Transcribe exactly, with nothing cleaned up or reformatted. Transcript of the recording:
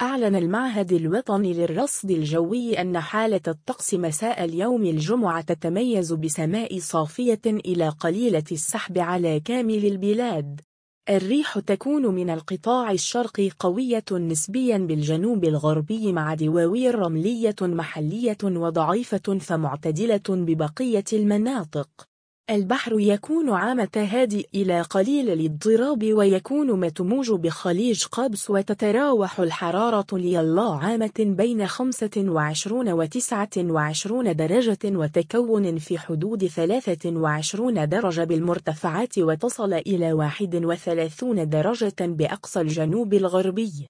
أعلن المعهد الوطني للرصد الجوي أن حالة الطقس مساء اليوم الجمعة تتميز بسماء صافية إلى قليلة السحب على كامل البلاد. الريح تكون من القطاع الشرقي قوية نسبيا بالجنوب الغربي مع دواوير رملية محلية وضعيفة فمعتدلة ببقية المناطق. البحر يكون عامة هادئ إلى قليل الاضطراب ويكون متموج بخليج قابس وتتراوح الحرارة ليلا عامة بين خمسة وعشرين وتسعة وعشرين درجة وتكون في حدود ثلاثة وعشرين درجة بالمرتفعات وتصل إلى واحد وثلاثين درجة بأقصى الجنوب الغربي.